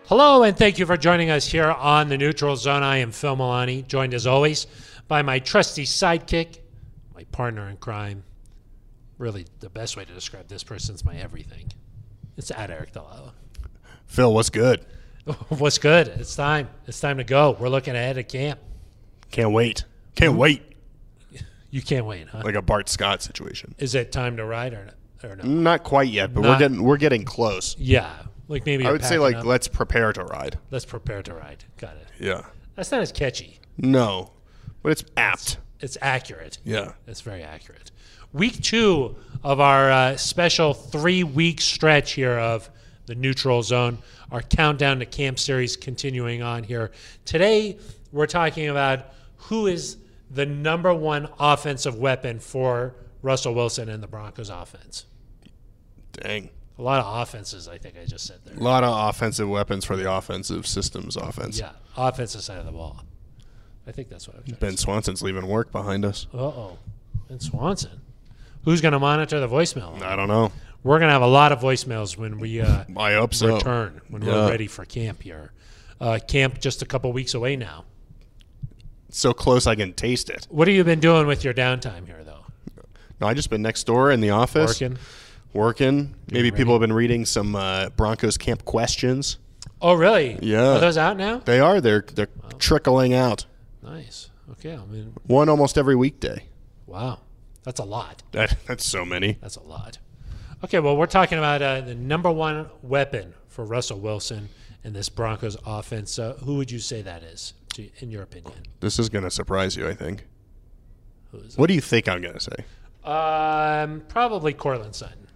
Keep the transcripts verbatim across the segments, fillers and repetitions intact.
Hello, and thank you for joining us here on the Neutral Zone. I am Phil Milani, joined as always by my trusty sidekick, my partner in crime. Really, the best way to describe this person is my everything. It's at Eric Delala. Phil, what's good? What's good? It's time. It's time to go. We're looking ahead at camp. Can't wait. Can't wait. You can't wait, huh? Like a Bart Scott situation. Is it time to ride or, or no? Not quite yet, but Not- we're getting we're getting close. Yeah. Like maybe I you're would say packing like up. let's prepare to ride. Let's prepare to ride. Got it. Yeah. That's not as catchy. No, but it's apt. It's accurate. Yeah. It's very accurate. Week two of our uh, special three-week stretch here of the Neutral Zone, our countdown to camp series continuing on here. Today, we're talking about who is the number one offensive weapon for Russell Wilson and the Broncos offense. Dang. A lot of offenses, I think I just said there. A lot of offensive weapons for the offensive systems offense. Yeah, offensive side of the ball. I think that's what I'm trying Ben to say. Swanson's leaving work behind us. Uh-oh. Ben Swanson. Who's going to monitor the voicemail? I don't know. We're going to have a lot of voicemails when we uh, I hope so. return, when Yeah. we're ready for camp here. Uh, camp just a couple weeks away now. So close I can taste it. What have you been doing with your downtime here, though? No, I just been next door in the office. Working? Working. Maybe ready? people have been reading some uh, Broncos camp questions. Oh, really? Yeah. Are those out now? They are. They're they're trickling out. Nice. Okay. I mean, One almost every weekday. wow. That's a lot. That, that's so many. That's a lot. Okay, well, we're talking about uh, the number one weapon for Russell Wilson in this Broncos offense. Uh, who would you say that is, to- in your opinion? This is going to surprise you, I think. Who is What do you think I'm going to say? it? Um, probably Cortland Sutton.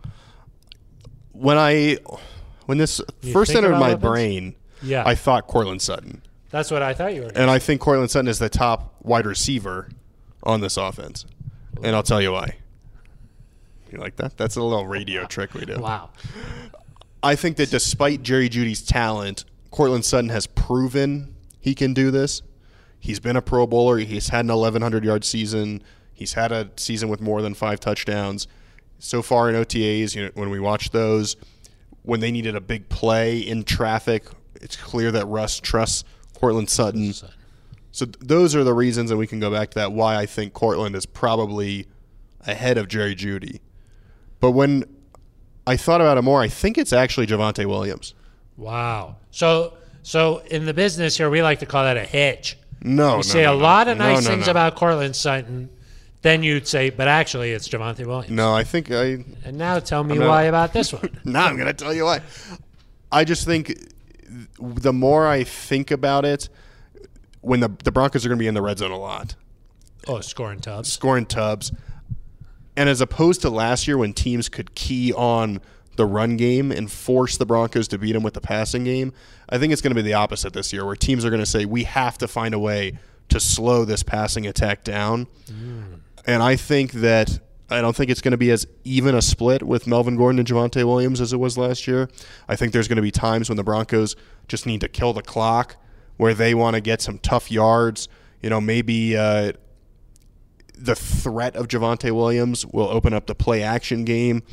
When I when this You first think entered about my weapons? brain, Yeah. I thought Cortland Sutton. That's what I thought you were going And I think Cortland Sutton is the top wide receiver on this offense. And I'll tell you why. You like that? That's a little radio trick we do. Wow. I think that despite Jerry Jeudy's talent, Cortland Sutton has proven he can do this. He's been a Pro Bowler. He's had an eleven hundred yard season. He's had a season with more than five touchdowns. So far in O T As, you know, when we watch those, when they needed a big play in traffic, it's clear that Russ trusts Cortland Sutton. Sutton. So th- those are the reasons, and we can go back to that, why I think Cortland is probably ahead of Jerry Jeudy. But when I thought about it more, I think it's actually Javonte Williams. Wow. So, so in the business here, we like to call that a hedge. No, You no, say no, a no. lot of No, nice no, things no. about Cortland Sutton, then you'd say, but actually it's Javonte Williams. No, I think I. And now tell me I'm not- why about this one. Now I'm going to tell you why. I just think the more I think about it, when the the Broncos are going to be in the red zone a lot, Oh, scoring tubs. scoring tubs, and as opposed to last year when teams could key on the run game and force the Broncos to beat them with the passing game, I think it's going to be the opposite this year, where teams are going to say, we have to find a way to slow this passing attack down. Mm. And I think that I don't think it's going to be as even a split with Melvin Gordon and Javonte Williams as it was last year. I think there's going to be times when the Broncos just need to kill the clock, where they want to get some tough yards. You know, maybe uh, the threat of Javonte Williams will open up the play-action game.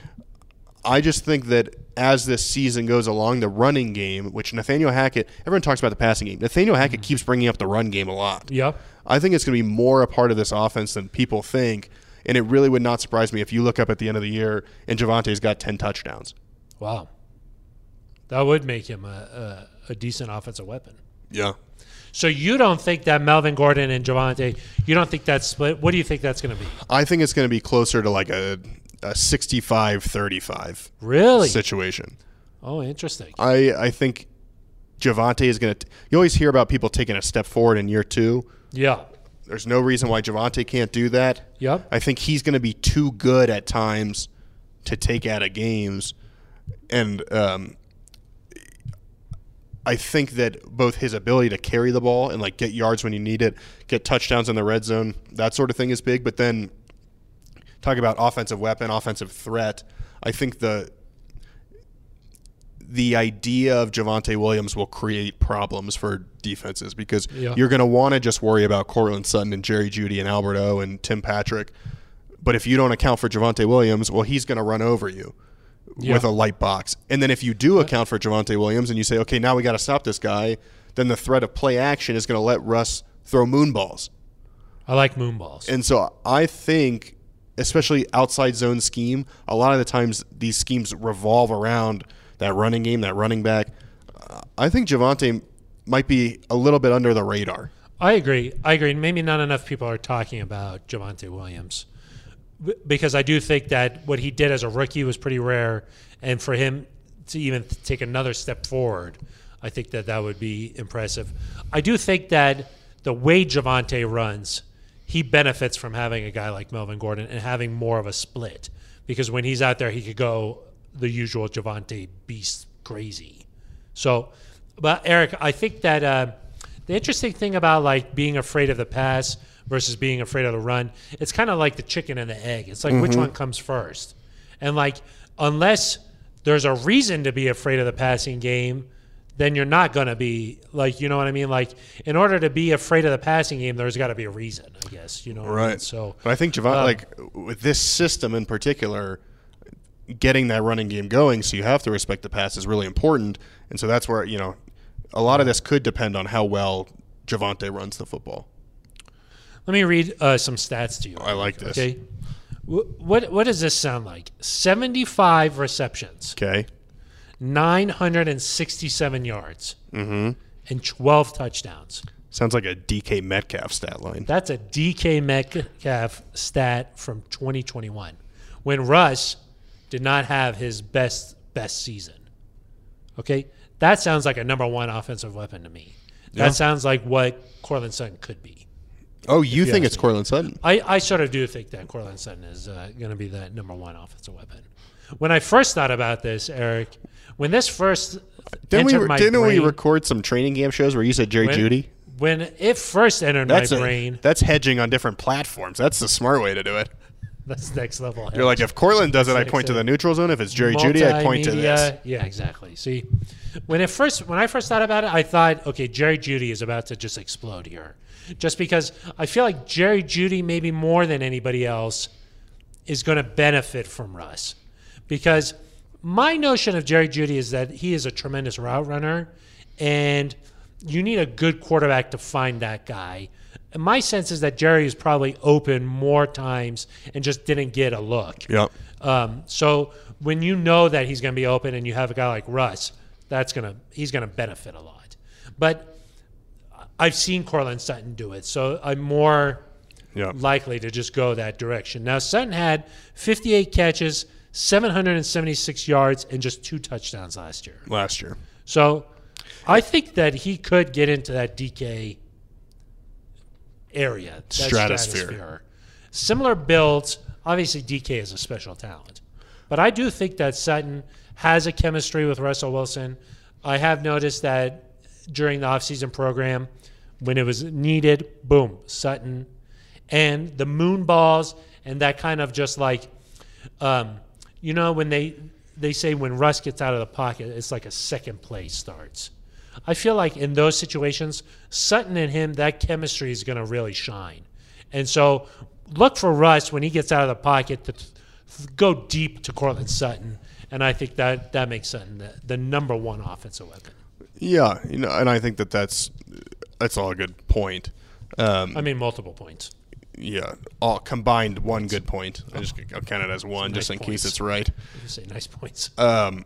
I just think that as this season goes along, the running game, which Nathaniel Hackett, everyone talks about the passing game. Nathaniel Hackett mm-hmm. keeps bringing up the run game a lot. Yep. I think it's going to be more a part of this offense than people think, and it really would not surprise me if you look up at the end of the year and Javonte's got ten touchdowns. Wow. That would make him a, a, a decent offensive weapon. Yeah. So you don't think that Melvin Gordon and Javonte, you don't think that's split? What do you think that's going to be? I think it's going to be closer to like a, a sixty-five thirty-five Really? situation. Oh, interesting. I, I think Javonte is going to – you always hear about people taking a step forward in year two. Yeah. There's no reason why Javonte can't do that. Yep. I think he's going to be too good at times to take out of games. And um, I think that both his ability to carry the ball and like get yards when you need it, get touchdowns in the red zone, that sort of thing is big. But then talk about offensive weapon, offensive threat. I think the the idea of Javonte Williams will create problems for defenses because Yeah. you're going to want to just worry about Cortland Sutton and Jerry Jeudy and Albert O and Tim Patrick. But if you don't account for Javonte Williams, well, he's going to run over you. Yeah. with a light box. And then if you do account for Javonte Williams and you say, okay, now we got to stop this guy, then the threat of play action is going to let Russ throw moon balls. I like moon balls. And so I think, especially outside zone scheme, a lot of the times these schemes revolve around that running game, that running back. Uh, I think Javonte might be a little bit under the radar. I agree. I agree. Maybe not enough people are talking about Javonte Williams because I do think that what he did as a rookie was pretty rare, and for him to even take another step forward, I think that that would be impressive. I do think that the way Javonte runs, he benefits from having a guy like Melvin Gordon and having more of a split, because when he's out there, he could go the usual Javonte beast crazy. So, but Eric, I think that uh, the interesting thing about like being afraid of the pass versus being afraid of the run, it's kind of like the chicken and the egg. It's like mm-hmm. which one comes first? And like unless there's a reason to be afraid of the passing game, then you're not going to be like, you know what I mean? Like in order to be afraid of the passing game, there's got to be a reason, I guess, you know what right. I mean? So, but I think Javon, um, like with this system in particular, getting that running game going, so you have to respect the pass is really important. And so that's where, you know, a lot of this could depend on how well Javonte runs the football. Let me read uh, some stats to you. I like this. Okay. What what does this sound like? seventy-five receptions. Okay. nine hundred sixty-seven yards. Mm-hmm. And twelve touchdowns. Sounds like a D K Metcalf stat line. That's a D K Metcalf stat from twenty twenty-one, when Russ did not have his best best season. Okay? That sounds like a number one offensive weapon to me. That yeah. sounds like what Courtland Sutton could be. Oh, you think it's Courtland Sutton? I, I sort of do think that Courtland Sutton is uh, going to be the number one offensive weapon. When I first thought about this, Eric, when this first didn't entered we, my didn't brain, we record some training camp shows where you said Jerry when, Jeudy? When it first entered that's my a, brain. That's hedging on different platforms. That's the smart way to do it. That's next level. Hedge. You're like, if Courtland does it, I point to the neutral zone. If it's Jerry Jeudy, I point to this. Yeah, exactly. See, when it first when I first thought about it, I thought, okay, Jerry Jeudy is about to just explode here. Just because I feel like Jerry Jeudy, maybe more than anybody else, is going to benefit from Russ. Because my notion of Jerry Jeudy is that he is a tremendous route runner, and you need a good quarterback to find that guy. And my sense is that Jerry is probably open more times and just didn't get a look. Yeah. Um, so when you know that he's going to be open and you have a guy like Russ, that's gonna he's going to benefit a lot. But I've seen Courtland Sutton do it, so I'm more yeah. likely to just go that direction. Now, Sutton had fifty-eight catches, seven hundred seventy-six yards, and just two touchdowns last year. Last year. So I think that he could get into that D K area, that stratosphere. stratosphere. Similar builds. Obviously, D K is a special talent. But I do think that Sutton has a chemistry with Russell Wilson. I have noticed that during the offseason program, when it was needed, boom, Sutton. And the moon balls and that kind of just like, um, you know, when they they say when Russ gets out of the pocket, it's like a second play starts. I feel like in those situations, Sutton and him, that chemistry is going to really shine. And so look for Russ when he gets out of the pocket to th- go deep to Courtland Sutton. And I think that, that makes Sutton the, the number one offensive weapon. Yeah, you know, and I think that that's that's all a good point. Um, I mean, multiple points. Yeah, all combined one good point. I just I'll count it as one, nice just in points. case it's right. You say nice points. Um,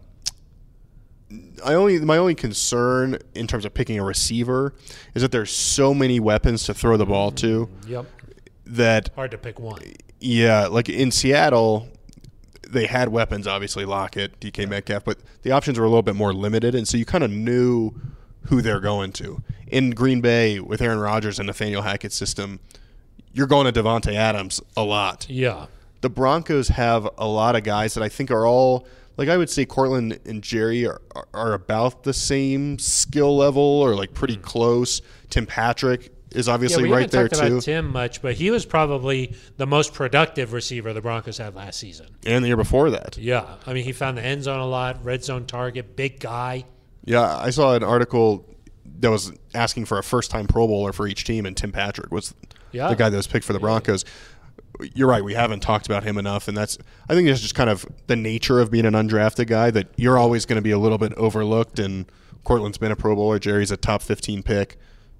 I only my only concern in terms of picking a receiver is that there's so many weapons to throw the ball to. Yep. That hard to pick one. Yeah, like in Seattle, they had weapons, obviously Lockett, D K yeah. Metcalf, but the options were a little bit more limited, and so you kind of knew who they're going to. In Green Bay, with Aaron Rodgers and Nathaniel Hackett's system, you're going to Devontae Adams a lot. Yeah. The Broncos have a lot of guys that I think are all, like I would say Courtland and Jerry are, are, are about the same skill level or like pretty mm. close. Tim Patrick is obviously yeah, we right there haven't too. talked about Tim much, but he was probably the most productive receiver the Broncos had last season. And the year before that. Yeah. I mean, he found the end zone a lot, red zone target, big guy. Yeah, I saw an article that was asking for a first-time Pro Bowler for each team, and Tim Patrick was yeah. the guy that was picked for the Broncos. you're right. We haven't talked about him enough, and that's I think it's just kind of the nature of being an undrafted guy that you're always going to be a little bit overlooked. And Cortland's been a Pro Bowler. Jerry's a top fifteen pick.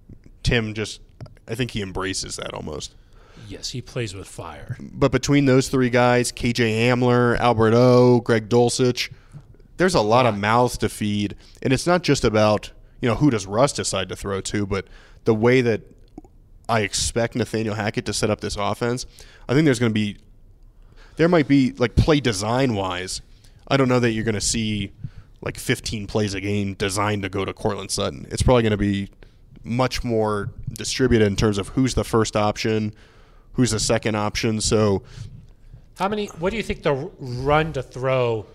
Tim just, I think he embraces that almost. Yes, he plays with fire. But between those three guys, K J Hamler, Albert O, Greg Dulcich, there's a lot of mouths to feed, and it's not just about, you know, who does Russ decide to throw to, but the way that I expect Nathaniel Hackett to set up this offense. I think there's going to be, there might be, like, play design-wise, I don't know that you're going to see, like, fifteen plays a game designed to go to Cortland Sutton. It's probably going to be much more distributed in terms of who's the first option, who's the second option. So, how many, what do you think the run to throw,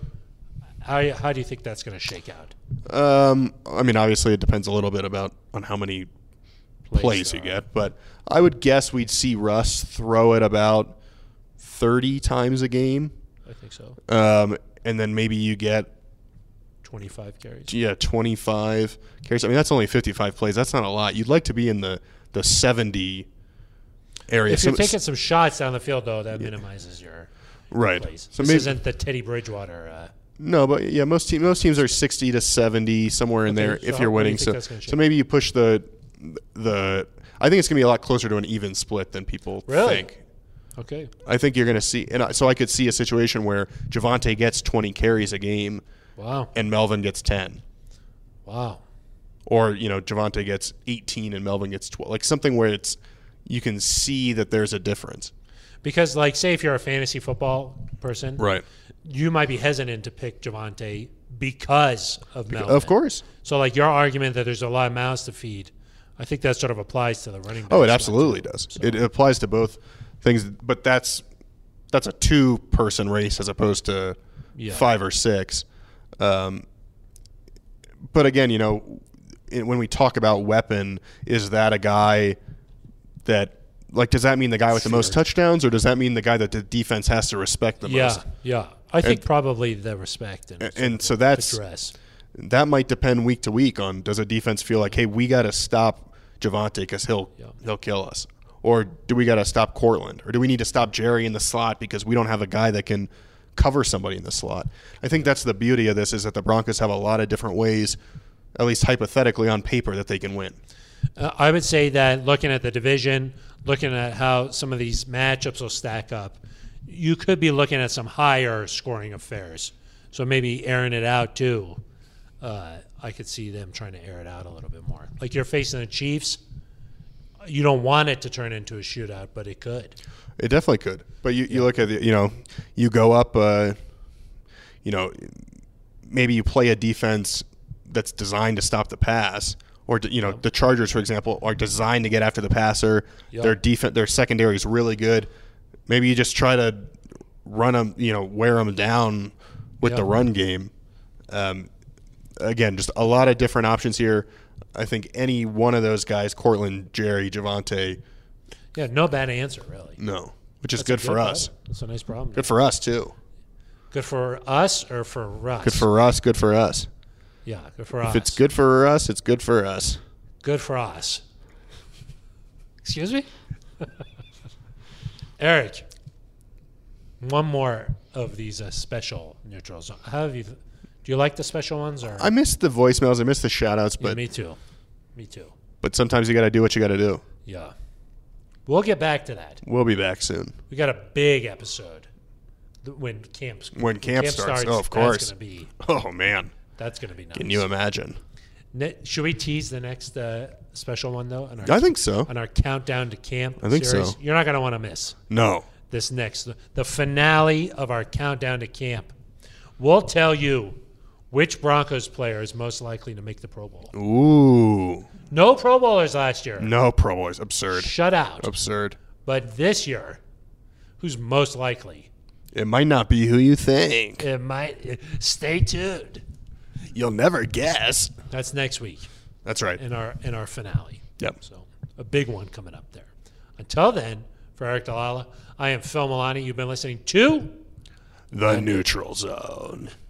how, how do you think that's going to shake out? Um, I mean, obviously it depends a little bit about on how many plays, plays you get, but I would guess we'd see Russ throw it about thirty times a game. I think so. Um, and then maybe you get twenty-five carries. Yeah, twenty-five carries. I mean, that's only fifty-five plays. That's not a lot. You'd like to be in the, the seventy area. If you're so, taking some shots down the field, though, that yeah. minimizes your right. plays. So this maybe, isn't the Teddy Bridgewater. Uh, no, but yeah, most team, most teams are sixty to seventy, somewhere in okay, there so if you're winning. You so so maybe you push the the. I think it's going to be a lot closer to an even split than people really? think. Okay. I think you're going to see, and so I could see a situation where Javonte gets twenty carries a game. Wow. And Melvin gets ten. Wow. Or, you know, Javonte gets eighteen and Melvin gets twelve. Like something where it's you can see that there's a difference. Because, like, say if you're a fantasy football person, right, you might be hesitant to pick Javonte because of Melvin. Of course. So, like, your argument that there's a lot of mouths to feed, I think that sort of applies to the running back. Oh, it absolutely does. So. It, it applies to both things, but that's that's a two-person race as opposed to yeah. five or six. Um, but again, you know, when we talk about weapon, is that a guy that, like, does that mean the guy with the most touchdowns, or does that mean the guy that the defense has to respect the yeah, most? Yeah, yeah. I think and, probably the respect and, and, and so that's address. That might depend week to week on, does a defense feel like, hey, we got to stop Javonte because he'll yeah. he'll kill us, or do we got to stop Cortland, or do we need to stop Jerry in the slot because we don't have a guy that can cover somebody in the slot? I think that's the beauty of this, is that the Broncos have a lot of different ways, at least hypothetically on paper, that they can win. Uh, I would say that looking at the division, looking at how some of these matchups will stack up, you could be looking at some higher scoring affairs. So maybe airing it out too. Uh, I could see them trying to air it out a little bit more. Like, you're facing the Chiefs. You don't want it to turn into a shootout, but it could. It definitely could. But you, you look at the, you know, you go up, uh, you know, maybe you play a defense that's designed to stop the pass, or, you know, yep. the Chargers, for example, are designed to get after the passer. Yep. Their defense, their secondary is really good. Maybe you just try to run them, you know, wear them down with yep. the run game. Um, again, just a lot of different options here. I think any one of those guys, Cortland, Jerry, Javonte. Yeah, no bad answer, really. No, which is That's good good for problem. us. That's a nice problem. Good for us, too. Good for us or for Russ? Good for us, good for us. Yeah, good for if us. If it's good for us, it's good for us. Good for us. Excuse me? Eric, one more of these uh, special neutrals. How have you... Do you like the special ones? Or I miss the voicemails. I miss the shout-outs. But, yeah, me too. Me too. But sometimes you got to do what you got to do. Yeah. We'll get back to that. We'll be back soon. We got a big episode when camp when camp, camp starts. starts. Oh, of course. That's gonna be. Oh man. That's gonna be nice. Can you imagine? Ne- should we tease the next uh, special one though? On our, I think so. On our countdown to camp. I think series? so. You're not gonna want to miss. No. This next, the finale of our countdown to camp. We'll tell you which Broncos player is most likely to make the Pro Bowl. Ooh. No Pro Bowlers last year. No Pro Bowlers. Absurd. Shut out. Absurd. But this year, who's most likely? It might not be who you think. It might. Stay tuned. You'll never guess. That's next week. That's right. In our in our finale. Yep. So a big one coming up there. Until then, for Eric Dalala, I am Phil Milani. You've been listening to The Neutral Zone.